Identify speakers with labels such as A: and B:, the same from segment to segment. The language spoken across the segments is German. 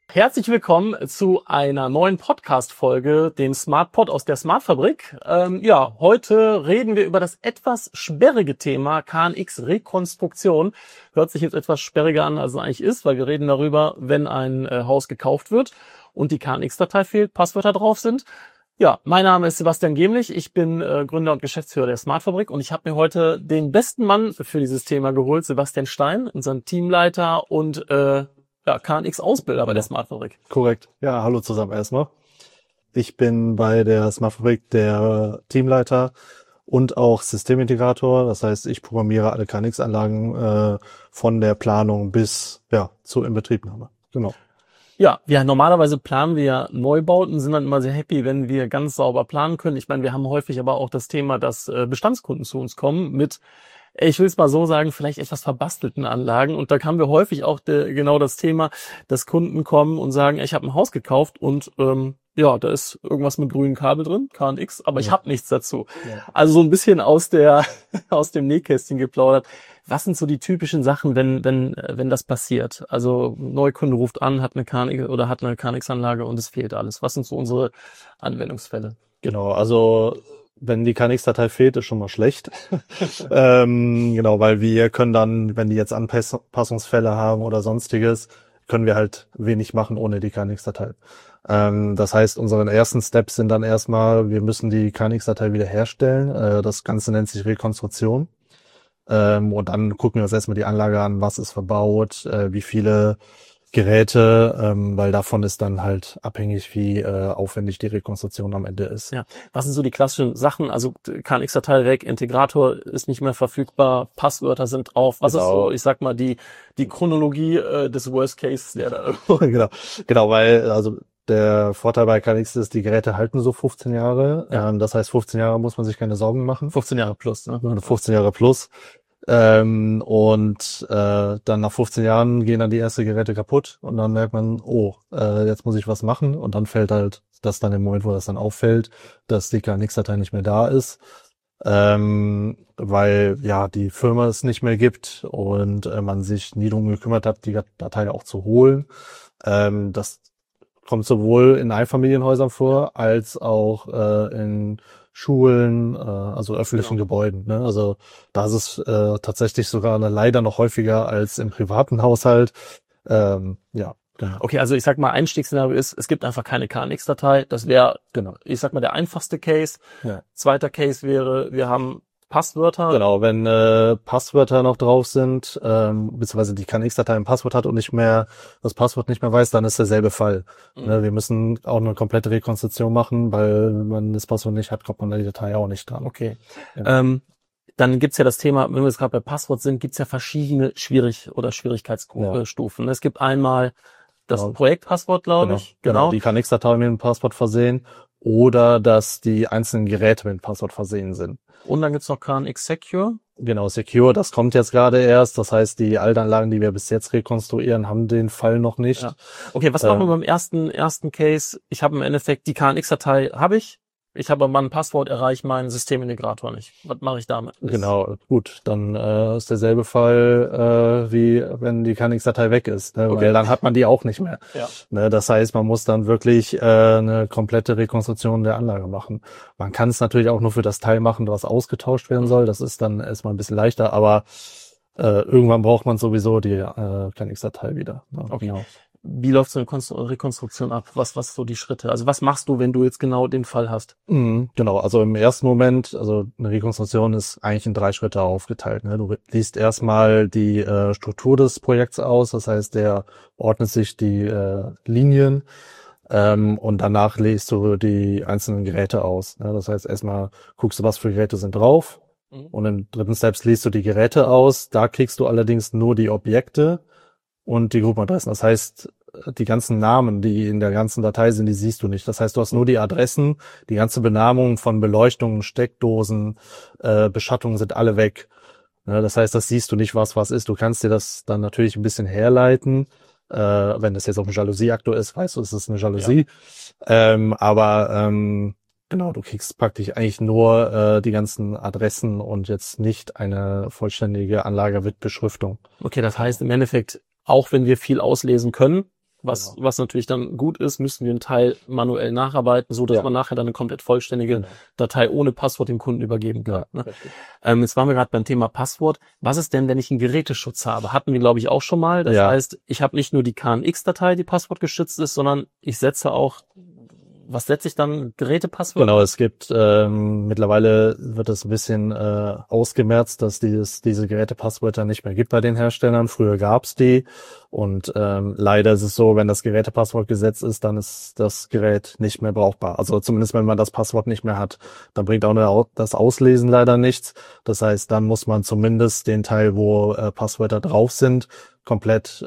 A: Herzlich willkommen zu einer neuen Podcast-Folge, dem SmartPod aus der Smartfabrik. Heute reden wir über das etwas sperrige Thema KNX-Rekonstruktion. Hört sich jetzt etwas sperriger an, als es eigentlich ist, weil wir reden darüber, wenn ein Haus gekauft wird und die KNX-Datei fehlt, Passwörter drauf sind. Ja, mein Name ist Sebastian Gemlich, ich bin Gründer und Geschäftsführer der Smartfabrik und ich habe mir heute den besten Mann für dieses Thema geholt, Sebastian Stein, unseren Teamleiter und KNX-Ausbilder bei der Smartfabrik.
B: Korrekt. Ja, hallo zusammen erstmal. Ich bin bei der Smartfabrik der Teamleiter und auch Systemintegrator. Das heißt, ich programmiere alle KNX-Anlagen von der Planung bis zur Inbetriebnahme. Genau.
A: Ja, normalerweise planen wir ja Neubauten, sind dann immer sehr happy, wenn wir ganz sauber planen können. Ich meine, wir haben häufig aber auch das Thema, dass Bestandskunden zu uns kommen mit, ich will es mal so sagen, vielleicht etwas verbastelten Anlagen. Und da haben wir häufig auch genau das Thema, dass Kunden kommen und sagen, ich habe ein Haus gekauft und da ist irgendwas mit grünen Kabel drin, KNX, aber ich habe nichts dazu. Ja. Also so ein bisschen aus dem Nähkästchen geplaudert. Was sind so die typischen Sachen, wenn das passiert? Also Neukunde ruft an, hat eine KNX oder hat eine KNX-Anlage und es fehlt alles. Was sind so unsere Anwendungsfälle?
B: Genau, also wenn die KNX-Datei fehlt, ist schon mal schlecht. Weil wir können dann, wenn die jetzt Anpassungsfälle haben oder sonstiges, können wir halt wenig machen ohne die KNX-Datei. Das heißt, unsere ersten Steps sind dann erstmal, wir müssen die KNX-Datei wiederherstellen. Das Ganze nennt sich Rekonstruktion. Und dann gucken wir uns erstmal die Anlage an, was ist verbaut, wie viele Geräte, weil davon ist dann halt abhängig, wie aufwendig die Rekonstruktion am Ende ist.
A: Ja, was sind so die klassischen Sachen? Also KNX-Datei weg, Integrator ist nicht mehr verfügbar, Passwörter sind drauf. Was ist so, ich sag mal, die Chronologie des Worst Cases, der da
B: Genau, weil also der Vorteil bei KNX ist, die Geräte halten so 15 Jahre. Ja. Das heißt, 15 Jahre muss man sich keine Sorgen machen.
A: 15 Jahre plus, ne?
B: 15 Jahre plus. Dann nach 15 Jahren gehen dann die ersten Geräte kaputt und dann merkt man, jetzt muss ich was machen und dann fällt halt das dann im Moment, wo das dann auffällt, dass die KNX-Datei nicht mehr da ist, weil die Firma es nicht mehr gibt und man sich nie darum gekümmert hat, die Datei auch zu holen. Das kommt sowohl in Einfamilienhäusern vor, als auch in Schulen, also öffentlichen Gebäuden. Ne? Also da ist es tatsächlich sogar leider noch häufiger als im privaten Haushalt.
A: Okay, also ich sag mal, Einstiegsszenario ist, es gibt einfach keine KNX-Datei. Das wäre, ich sag mal, der einfachste Case. Ja. Zweiter Case wäre, wir haben Passwörter.
B: Genau, wenn Passwörter noch drauf sind, beziehungsweise die KNX-Datei ein Passwort hat und das Passwort nicht mehr weiß, dann ist derselbe Fall. Mhm. Wir müssen auch eine komplette Rekonstruktion machen, weil wenn man das Passwort nicht hat, kommt man an die Datei auch nicht dran.
A: Okay. Ja. Dann gibt's ja das Thema, wenn wir jetzt gerade bei Passwort sind, gibt's ja verschiedene Schwierigkeitsstufen. Es gibt einmal das Projektpasswort, glaube ich.
B: Genau. Die KNX-Datei mit dem Passwort versehen oder dass die einzelnen Geräte mit dem Passwort versehen sind.
A: Und dann gibt's noch KNX Secure.
B: Genau, Secure, das kommt jetzt gerade erst. Das heißt, die Altanlagen, die wir bis jetzt rekonstruieren, haben den Fall noch nicht. Ja.
A: Okay, was machen wir beim ersten Case? Ich habe im Endeffekt die KNX-Datei, ich habe aber ein Passwort, erreiche meinen Systemintegrator nicht. Was mache ich damit?
B: Genau, gut, dann ist derselbe Fall wie wenn die KNX-Datei weg ist, ne? Okay. Weil dann hat man die auch nicht mehr. Ja. Ne? Das heißt, man muss dann wirklich eine komplette Rekonstruktion der Anlage machen. Man kann es natürlich auch nur für das Teil machen, was ausgetauscht werden soll. Das ist dann erstmal ein bisschen leichter, aber irgendwann braucht man sowieso die KNX-Datei wieder.
A: Ne? Okay. Genau. Wie läuft so eine Rekonstruktion ab? Was so die Schritte? Also was machst du, wenn du jetzt genau den Fall hast?
B: Genau, also im ersten Moment, also eine Rekonstruktion ist eigentlich in 3 Schritte aufgeteilt. Ne? Du liest erstmal die Struktur des Projekts aus, das heißt, der ordnet sich die Linien und danach liest du die einzelnen Geräte aus. Ne? Das heißt, erstmal guckst du, was für Geräte sind drauf und im dritten Step liest du die Geräte aus. Da kriegst du allerdings nur die Objekte und die Gruppenadressen. Das heißt, die ganzen Namen, die in der ganzen Datei sind, die siehst du nicht. Das heißt, du hast nur die Adressen, die ganze Benamung von Beleuchtungen, Steckdosen, Beschattungen sind alle weg. Ja, das heißt, das siehst du nicht, was ist. Du kannst dir das dann natürlich ein bisschen herleiten. Wenn das jetzt auf ein Jalousie-Aktor ist, weißt du, es ist eine Jalousie. Ja. Genau, du kriegst praktisch eigentlich nur die ganzen Adressen und jetzt nicht eine vollständige Anlage mit Beschriftung.
A: Okay, das heißt im Endeffekt, auch wenn wir viel auslesen können, was natürlich dann gut ist, müssen wir einen Teil manuell nacharbeiten, so dass man nachher dann eine komplett vollständige Datei ohne Passwort dem Kunden übergeben kann. Ne? Jetzt waren wir gerade beim Thema Passwort. Was ist denn, wenn ich einen Geräteschutz habe? Hatten wir, glaube ich, auch schon mal. Das heißt, ich habe nicht nur die KNX-Datei, die passwortgeschützt ist, sondern ich setze auch, was setze ich dann? Gerätepasswort?
B: Genau, es gibt, mittlerweile wird es ein bisschen ausgemerzt, dass diese Gerätepasswörter nicht mehr gibt bei den Herstellern. Früher gab's die und leider ist es so, wenn das Gerätepasswort gesetzt ist, dann ist das Gerät nicht mehr brauchbar. Also zumindest wenn man das Passwort nicht mehr hat, dann bringt auch das Auslesen leider nichts. Das heißt, dann muss man zumindest den Teil, wo Passwörter drauf sind, komplett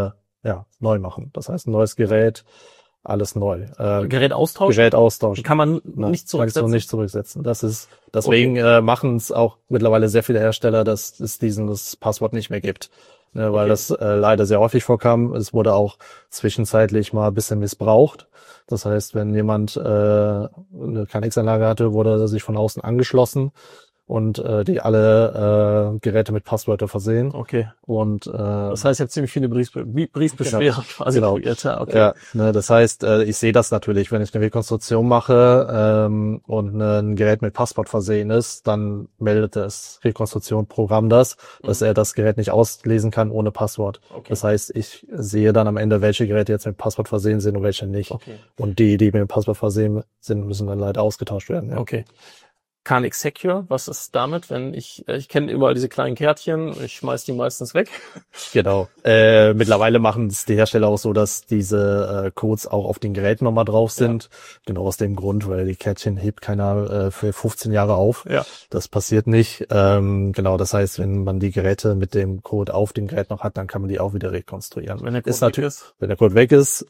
B: neu machen. Das heißt, ein neues Gerät, alles neu.
A: Gerät austauschen?
B: Gerät austauschen.
A: Kann man nicht zurücksetzen?
B: Nicht zurücksetzen. Deswegen machen es auch mittlerweile sehr viele Hersteller, dass es dieses Passwort nicht mehr gibt. Ne, weil das leider sehr häufig vorkam. Es wurde auch zwischenzeitlich mal ein bisschen missbraucht. Das heißt, wenn jemand eine KNX-Anlage hatte, wurde er sich von außen angeschlossen und die alle Geräte mit Passwörter versehen.
A: Okay.
B: Und
A: das heißt, ich habe ziemlich viele Briefbeschwerer quasi kreiert. Okay.
B: Ja, ne, das heißt, ich sehe das natürlich, wenn ich eine Rekonstruktion mache und ein Gerät mit Passwort versehen ist, dann meldet das Rekonstruktion-Programm dass er das Gerät nicht auslesen kann ohne Passwort. Okay. Das heißt, ich sehe dann am Ende, welche Geräte jetzt mit Passwort versehen sind und welche nicht. Okay. Und die mit dem Passwort versehen sind, müssen dann leider ausgetauscht werden. Ja.
A: Okay. KNX Secure, was ist damit, wenn ich kenne überall diese kleinen Kärtchen, ich schmeiß die meistens weg.
B: Genau. Mittlerweile machen es die Hersteller auch so, dass diese Codes auch auf den Geräten nochmal drauf sind. Ja. Genau aus dem Grund, weil die Kärtchen hebt keiner für 15 Jahre auf. Ja. Das passiert nicht. Genau, das heißt, wenn man die Geräte mit dem Code auf dem Gerät noch hat, dann kann man die auch wieder rekonstruieren.
A: Wenn der Code weg ist?
B: Wenn der Code weg ist,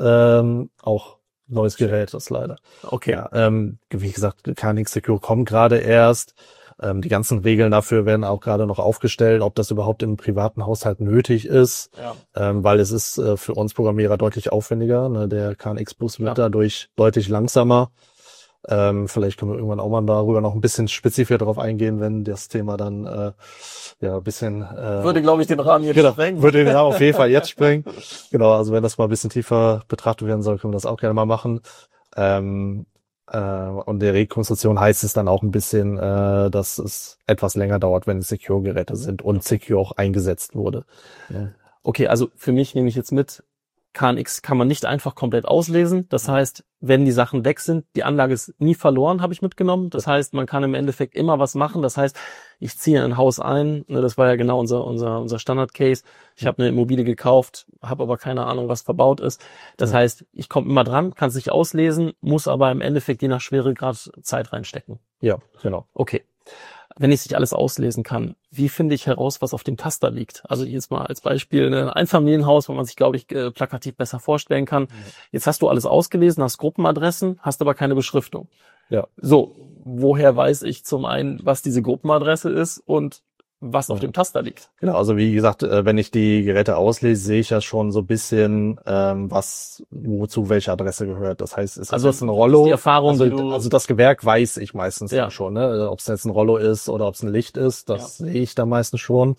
B: auch neues Gerät, das leider.
A: Okay.
B: Ja, wie gesagt, KNX Secure kommt gerade erst. Die ganzen Regeln dafür werden auch gerade noch aufgestellt, ob das überhaupt im privaten Haushalt nötig ist. Ja. Weil es ist für uns Programmierer deutlich aufwendiger. Ne? Der KNX-Bus wird dadurch deutlich langsamer. Vielleicht können wir irgendwann auch mal darüber noch ein bisschen spezifischer drauf eingehen, wenn das Thema dann ein bisschen
A: würde, glaube ich, den Rahmen jetzt sprengen.
B: Würde den Rahmen auf jeden Fall jetzt sprengen. Genau, also wenn das mal ein bisschen tiefer betrachtet werden soll, können wir das auch gerne mal machen. Und der Rekonstruktion heißt es dann auch ein bisschen, dass es etwas länger dauert, wenn es Secure-Geräte sind und Secure auch eingesetzt wurde.
A: Ja. Okay, also für mich nehme ich jetzt mit, KNX kann man nicht einfach komplett auslesen. Das heißt, wenn die Sachen weg sind, die Anlage ist nie verloren, habe ich mitgenommen. Das heißt, man kann im Endeffekt immer was machen. Das heißt, ich ziehe in ein Haus ein. Das war ja genau unser Standard-Case. Ich habe eine Immobilie gekauft, habe aber keine Ahnung, was verbaut ist. Das heißt, ich komme immer dran, kann es nicht auslesen, muss aber im Endeffekt je nach Schweregrad Zeit reinstecken.
B: Ja, genau.
A: Okay. Wenn ich nicht alles auslesen kann, wie finde ich heraus, was auf dem Taster liegt? Also jetzt mal als Beispiel ein Einfamilienhaus, wo man sich, glaube ich, plakativ besser vorstellen kann. Jetzt hast du alles ausgelesen, hast Gruppenadressen, hast aber keine Beschriftung. Ja. So, woher weiß ich zum einen, was diese Gruppenadresse ist und was auf dem Taster liegt?
B: Genau, also wie gesagt, wenn ich die Geräte auslese, sehe ich ja schon so ein bisschen, was wozu welche Adresse gehört. Das heißt, ist das jetzt ein Rollo?
A: Die Erfahrung,
B: also das Gewerk weiß ich meistens schon, ne? Ob es jetzt ein Rollo ist oder ob es ein Licht ist, das sehe ich da meistens schon.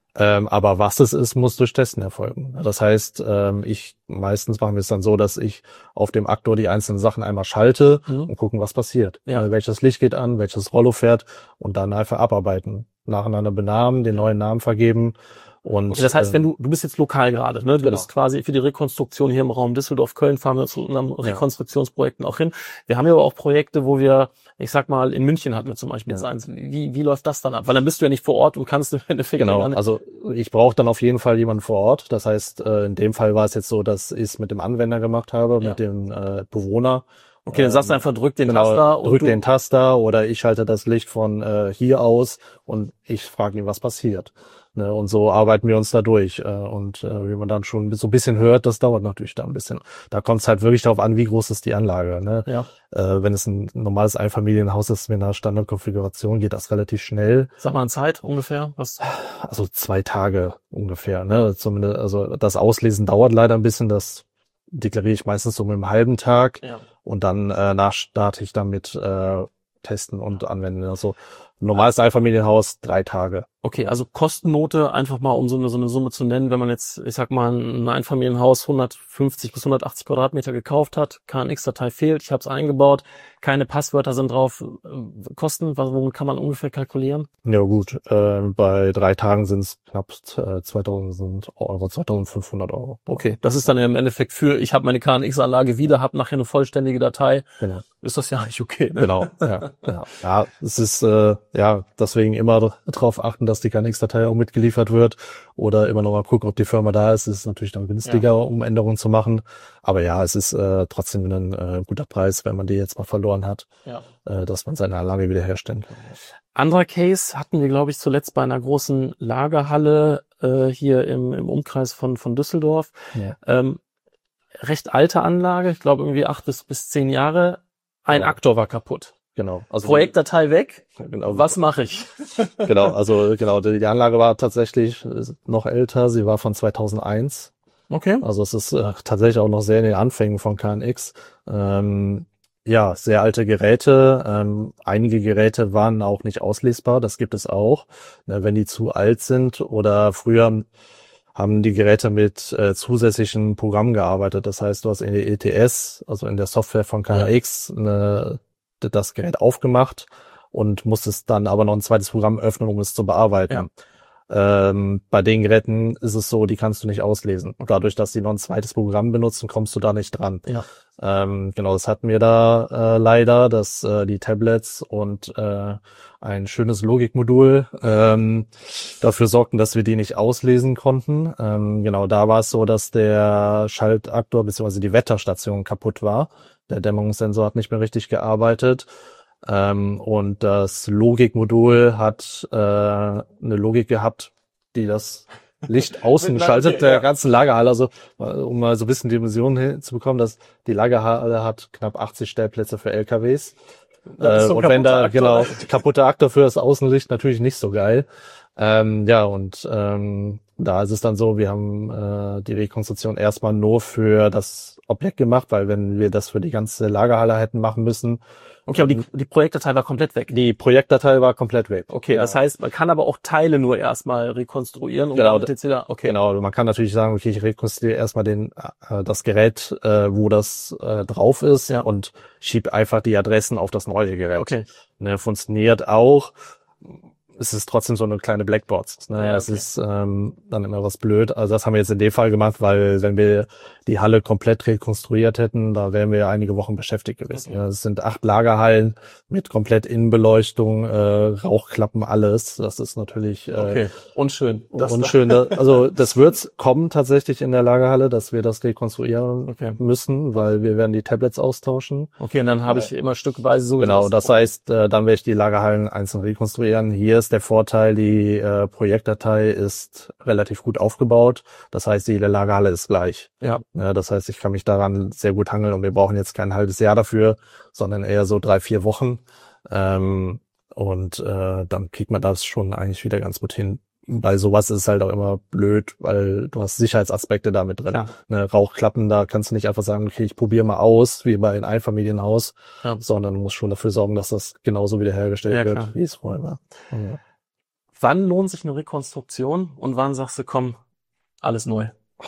B: Aber was es ist, muss durch Testen erfolgen. Das heißt, meistens machen wir es dann so, dass ich auf dem Aktor die einzelnen Sachen einmal schalte und gucken, was passiert. Ja. Welches Licht geht an, welches Rollo fährt und dann einfach abarbeiten. Nacheinander benamen, den neuen Namen vergeben. Und
A: okay, das heißt, wenn du bist jetzt lokal gerade, ne? Du bist quasi für die Rekonstruktion hier im Raum Düsseldorf, Köln, fahren wir zu unseren Rekonstruktionsprojekten auch hin. Wir haben ja aber auch Projekte, wo wir, ich sag mal, in München hatten wir zum Beispiel jetzt eins. Wie läuft das dann ab? Weil dann bist du ja nicht vor Ort und kannst im Endeffekt.
B: Genau, also ich brauche dann auf jeden Fall jemanden vor Ort. Das heißt, in dem Fall war es jetzt so, dass ich es mit dem Anwender gemacht habe, mit dem Bewohner.
A: Okay, dann sagst du einfach, drück den Taster.
B: Und drück den Taster oder ich schalte das Licht von hier aus und ich frage ihn, was passiert. Ne, und so arbeiten wir uns da durch. Und wie man dann schon so ein bisschen hört, das dauert natürlich da ein bisschen. Da kommt es halt wirklich darauf an, wie groß ist die Anlage. Ne? Ja. Wenn es ein normales Einfamilienhaus ist mit einer Standardkonfiguration, geht das relativ schnell.
A: Sag mal eine Zeit ungefähr. Was?
B: Also 2 Tage ungefähr. Ne? Zumindest, also das Auslesen dauert leider ein bisschen. Das deklariere ich meistens so mit einem halben Tag. Ja. Und dann starte ich damit testen und anwenden. Also normales Einfamilienhaus 3 Tage.
A: Okay, also Kostennote einfach mal, um so eine Summe zu nennen, wenn man jetzt, ich sag mal, ein Einfamilienhaus 150 bis 180 Quadratmeter gekauft hat, KNX-Datei fehlt, ich habe es eingebaut, keine Passwörter sind drauf, Kosten, womit kann man ungefähr kalkulieren?
B: Ja gut, bei 3 Tagen sind es knapp 2000 Euro, 2500 Euro.
A: Okay, das ist dann im Endeffekt ich habe meine KNX-Anlage wieder, habe nachher eine vollständige Datei.
B: Genau.
A: Ist das ja eigentlich okay, ne?
B: Genau, ja. Ja, es ist deswegen immer darauf achten, dass die KNX-Datei auch mitgeliefert wird oder immer noch mal gucken, ob die Firma da ist. Es ist natürlich dann günstiger, um Änderungen zu machen. Aber ja, es ist trotzdem ein guter Preis, wenn man die jetzt mal verloren hat, dass man seine Anlage wiederherstellen kann.
A: Anderer Case hatten wir, glaube ich, zuletzt bei einer großen Lagerhalle hier im Umkreis von Düsseldorf.
B: Ja.
A: Recht alte Anlage, ich glaube irgendwie 8 bis 10 Jahre. Ein Aktor war kaputt.
B: Genau. Also
A: Projektdatei weg.
B: Genau.
A: Was mache ich?
B: Genau, die Anlage war tatsächlich noch älter. Sie war von 2001.
A: Okay.
B: Also es ist tatsächlich auch noch sehr in den Anfängen von KNX. Sehr alte Geräte. Einige Geräte waren auch nicht auslesbar. Das gibt es auch. Wenn die zu alt sind oder früher haben die Geräte mit zusätzlichen Programmen gearbeitet. Das heißt, du hast in der ETS, also in der Software von KNX, das Gerät aufgemacht und musstest dann aber noch ein zweites Programm öffnen, um es zu bearbeiten. Ja. Bei den Geräten ist es so, die kannst du nicht auslesen. Und dadurch, dass die noch ein zweites Programm benutzen, kommst du da nicht dran.
A: Ja.
B: Genau, das hatten wir da leider, dass die Tablets und ein schönes Logikmodul dafür sorgten, dass wir die nicht auslesen konnten. Genau, da war es so, dass der Schaltaktor bzw. die Wetterstation kaputt war. Der Dämmerungssensor hat nicht mehr richtig gearbeitet. Und das Logikmodul hat eine Logik gehabt, die das Licht außen schaltet, der ganzen Lagerhalle. Also um mal so ein bisschen Dimensionen hinzubekommen, dass die Lagerhalle hat knapp 80 Stellplätze für LKWs. Und wenn da kaputter Aktor für das Außenlicht natürlich nicht so geil. Da ist es dann so, wir haben die Rekonstruktion erstmal nur für das Objekt gemacht, weil wenn wir das für die ganze Lagerhalle hätten machen müssen.
A: Okay, aber die Projektdatei war komplett weg.
B: Die Projektdatei war komplett weg.
A: Okay, das heißt, man kann aber auch Teile nur erstmal rekonstruieren.
B: Genau, man kann natürlich sagen, okay, ich rekonstruiere erstmal das Gerät, wo das drauf ist und schiebe einfach die Adressen auf das neue Gerät.
A: Okay.
B: Funktioniert auch. Es ist trotzdem so eine kleine Blackbox. Es ist dann immer was blöd. Also das haben wir jetzt in dem Fall gemacht, weil wenn wir die Halle komplett rekonstruiert hätten, da wären wir einige Wochen beschäftigt gewesen. Okay. Ja, es sind 8 Lagerhallen mit komplett Innenbeleuchtung, Rauchklappen, alles. Das ist natürlich
A: unschön.
B: Unschön. Also das wird kommen tatsächlich in der Lagerhalle, dass wir das rekonstruieren müssen, weil wir werden die Tablets austauschen.
A: Okay, und dann habe ich immer stückweise so.
B: Genau, das heißt, dann werde ich die Lagerhallen einzeln rekonstruieren. Hier ist der Vorteil, die Projektdatei ist relativ gut aufgebaut. Das heißt, jede Lagerhalle ist gleich.
A: Ja.
B: Das heißt, ich kann mich daran sehr gut hangeln und wir brauchen jetzt kein halbes Jahr dafür, sondern eher so 3-4 Wochen. Dann kriegt man das schon eigentlich wieder ganz gut hin. Bei sowas ist es halt auch immer blöd, weil du hast Sicherheitsaspekte damit drin. Ja. Rauchklappen, da kannst du nicht einfach sagen, okay, ich probiere mal aus, wie bei einem Einfamilienhaus, sondern du musst schon dafür sorgen, dass das genauso wiederhergestellt wird, wie es vorher war. Ja.
A: Wann lohnt sich eine Rekonstruktion und wann sagst du, komm, alles neu?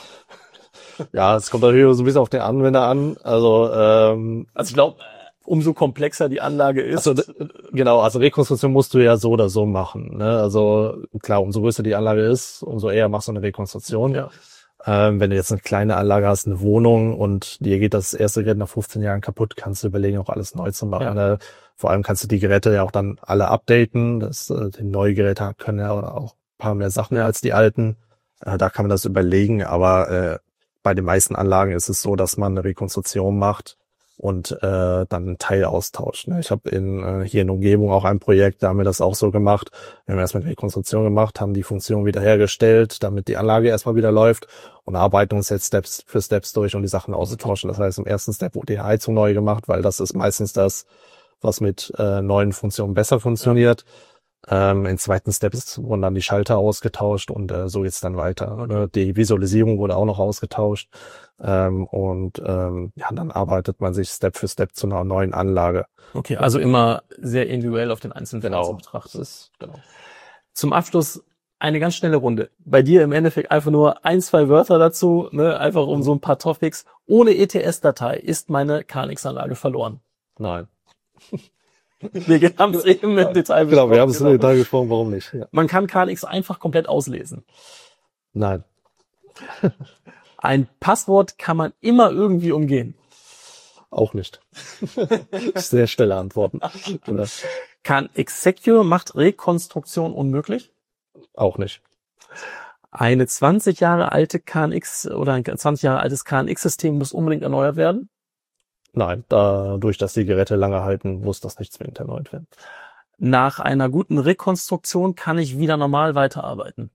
B: Ja, es kommt natürlich so ein bisschen auf den Anwender an. Also
A: ich glaube, umso komplexer die Anlage ist.
B: Also Rekonstruktion musst du ja so oder so machen. Ne? Also klar, umso größer die Anlage ist, umso eher machst du eine Rekonstruktion.
A: Ja.
B: Wenn du jetzt eine kleine Anlage hast, eine Wohnung und dir geht das erste Gerät nach 15 Jahren kaputt, kannst du überlegen, auch alles neu zu machen. Ja. Vor allem kannst du die Geräte ja auch dann alle updaten. Die neue Geräte können ja auch ein paar mehr Sachen als die alten. Da kann man das überlegen, aber bei den meisten Anlagen ist es so, dass man eine Rekonstruktion macht und dann einen Teil austauscht. Ne? Ich habe hier in der Umgebung auch ein Projekt, da haben wir das auch so gemacht. Wir haben erstmal eine Rekonstruktion gemacht, haben die Funktion wiederhergestellt, damit die Anlage erstmal wieder läuft und arbeiten uns jetzt Steps für Steps durch, um die Sachen auszutauschen. Das heißt, im ersten Step wurde die Heizung neu gemacht, weil das ist meistens das, was mit neuen Funktionen besser funktioniert. Im zweiten Step wurden dann die Schalter ausgetauscht und so geht's dann weiter. Die Visualisierung wurde auch noch ausgetauscht dann arbeitet man sich Step für Step zu einer neuen Anlage.
A: Okay, also immer sehr individuell auf den einzelnen Fall zu betrachten.
B: Genau.
A: Zum Abschluss eine ganz schnelle Runde. Bei dir im Endeffekt einfach nur 1, 2 Wörter dazu, ne? Einfach um so ein paar Topics. Ohne ETS-Datei ist meine KNX-Anlage verloren.
B: Nein.
A: Wir haben es eben im Detail besprochen.
B: Genau, wir haben es im Detail gesprochen, warum nicht. Ja.
A: Man kann KNX einfach komplett auslesen.
B: Nein.
A: Ein Passwort kann man immer irgendwie umgehen.
B: Auch nicht. Sehr schnelle Antworten.
A: KNX Secure macht Rekonstruktion unmöglich.
B: Auch nicht.
A: Eine 20 Jahre alte KNX oder ein 20 Jahre altes KNX-System muss unbedingt erneuert werden.
B: Nein, dadurch, dass die Geräte lange halten, muss das nicht zwingend erneuert werden.
A: Nach einer guten Rekonstruktion kann ich wieder normal weiterarbeiten.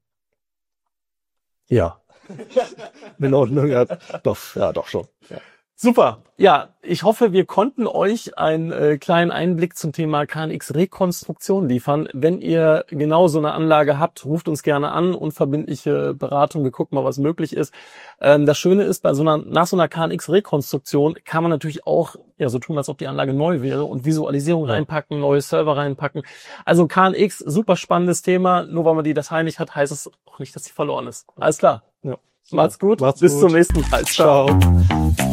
B: Ja. In Ordnung, ja, doch schon. Ja.
A: Super. Ja, ich hoffe, wir konnten euch einen kleinen Einblick zum Thema KNX Rekonstruktion liefern. Wenn ihr genau so eine Anlage habt, ruft uns gerne an, unverbindliche Beratung, wir gucken mal, was möglich ist. Das Schöne ist, nach so einer KNX Rekonstruktion kann man natürlich auch so tun, als ob die Anlage neu wäre und Visualisierung reinpacken, neue Server reinpacken. Also KNX, super spannendes Thema. Nur weil man die Datei nicht hat, heißt es auch nicht, dass sie verloren ist. Alles klar.
B: Ja.
A: Macht's gut.
B: Macht's
A: Bis
B: gut.
A: zum nächsten Mal.
B: Ciao.